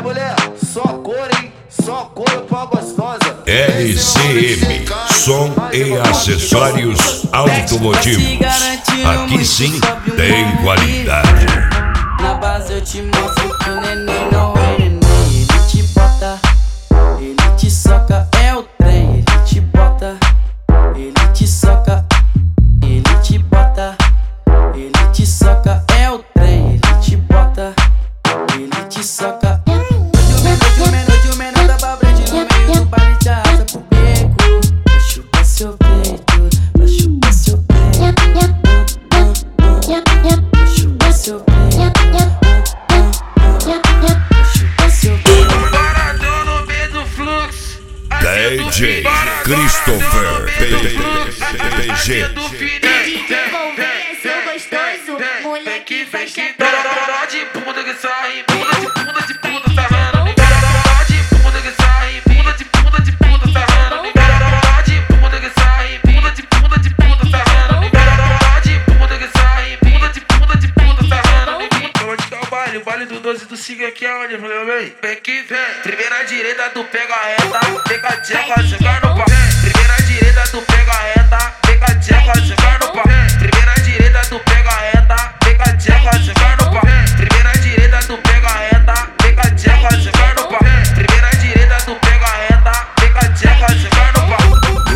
mulher, só cor, hein? Só cor pra gostosa. LCM, som e acessórios automotivos. Aqui sim tem qualidade. Na base eu te mostro que o neném não é neném. Ele te bota, ele te soca, é o trem. Ele te bota, ele te soca, ele te bota, ele te soca, é o trem. Ele te bota, ele te soca. Hoje o menor da Babrande no meio do baile te arrasta pro beco. Pra chupar seu peito, pra chupar seu peito, pra chupar seu peito. DJ Christopher PG. Seu gostoso, moleque faz que Dó de bunda que sai, bunda de bunda sarrando. Dó de bunda que sai, bunda de bunda sarrando. Dó de bunda que sai, bunda de bunda sarrando. Dó de bunda que sai, bunda de bunda sarrando. Eu vou te dar o baile do 12 do Sig aqui aonde, falei, bem? Vem que vem. Primeira direita, tu pega a reta, pega a tcheca, jogar no pau. Primeira direita, tu pega a reta, pega a tcheca, jogar no pau. Primeira direita, tu pega a reta, pega a tcheca, jogar no pau. Primeira direita, tu pega a reta, pega a tcheca, jogar no pau. Primeira direita, tu pega a reta, pega a tcheca, jogar no pau.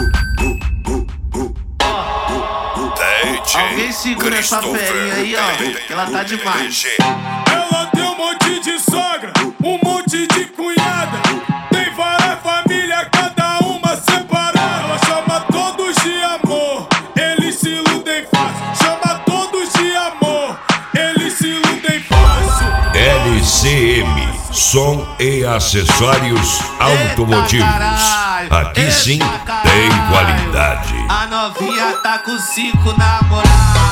Alguém segura essa ferinha aí, ó, que ela tá demais. Ela tem um monte de sogra, um monte de cunhada. Tem várias famílias, cada uma separada. Ela chama todos de amor, eles se iludem fácil. Chama todos de amor, eles se iludem fácil. LCM, som e acessórios automotivos. Aqui sim tem qualidade. A novinha tá com 5 namorados.